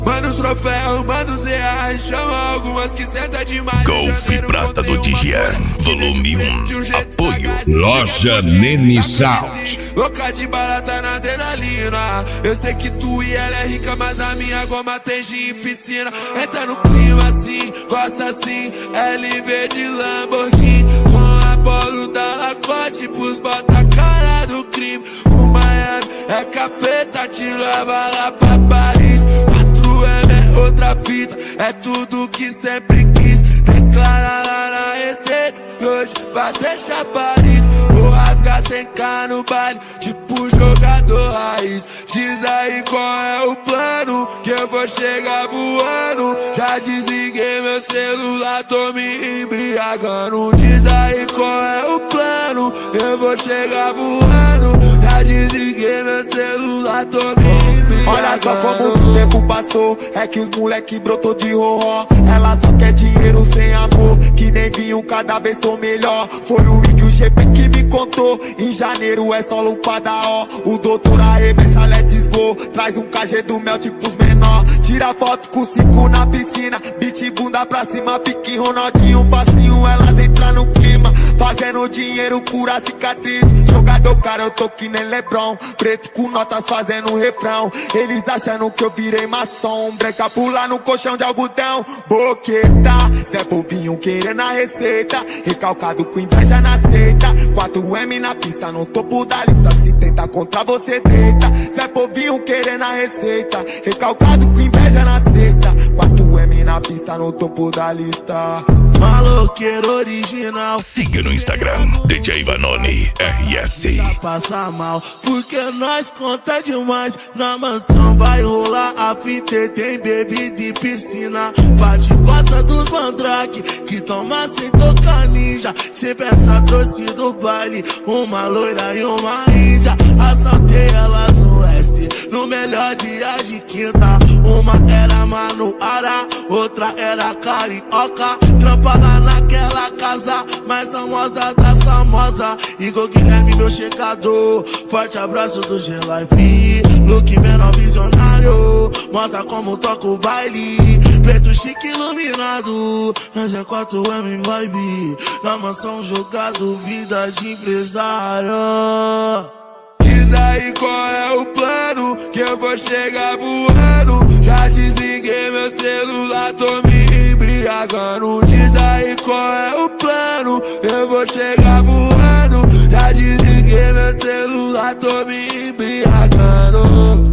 Manda os troféus, manda os reais, chama algumas que senta demais. Golf Prata do Digian, volume 1, apoio Loja Nene Sound. Louca de barata na adrenalina. Eu sei que tu e ela é rica, mas a minha goma tem gin em piscina. Entra no clima assim, gosta assim, LV de Lamborghini, com a polo da Lacoste pros bota cara do crime. O Miami é capeta, te leva lá pra Paris. 4M é outra fita, é tudo que sempre quis. Declara lá na receita que hoje vai deixar Paris. Vou rasgar sem K no baile, tipo jogador raiz. Diz aí qual é o plano, que eu vou chegar voando. Já desliguei meu celular, tô me embriagando. Diz aí qual é o plano, eu vou chegar voando. Já desliguei meu celular, tô me embriagando. Olha só como o tempo passou, é que os moleque brotou de roró. Ela só quer dinheiro sem amor, que nem vinho, cada vez tô melhor. Foi o Ig e o GP que me contou, em janeiro é só lupada, ó. O doutor arremessa, let's go, traz um KG do mel tipo os menor. Tira foto com 5 na piscina, beat bunda pra cima, pique Ronaldinho, facinho, elas entram no clima. Fazendo dinheiro, cura cicatriz. Jogador cara, eu tô que nem Lebron. Preto com notas fazendo refrão. Eles achando que eu virei maçom. Breca pular no colchão de algodão. Boqueta, Zé Povinho querendo a receita. Recalcado com inveja na seita. 4M na pista, no topo da lista. Se tenta contra você, deita. Zé Povinho querendo a receita. Recalcado com inveja na seita. 4M na pista, no topo da lista. Maloqueiro original. Siga no Instagram, DJ Vanoni RS. Passa mal, porque nós conta demais. Na mansão vai rolar a fita e tem bebida e piscina. Bate costa dos mandrake, que toma sem tocar ninja. Cê peça trouxe do baile, uma loira e uma índia. Assaltei elas no S, no melhor dia de quinta. Uma era Manuara, outra era carioca. Trampada naquela casa, mais famosa da famosa. Igor Guilherme, meu checador. Forte abraço do G-Life. Look menor visionário, mostra como toca o baile. Preto chique iluminado, nós é 4M vibe. Na mansão jogado, vida de empresário. Diz aí qual é o plano, que eu vou chegar voando. Já desliguei meu celular, tô me embriagando. Diz aí qual é o plano, eu vou chegar voando. Já desliguei meu celular, tô me embriagando.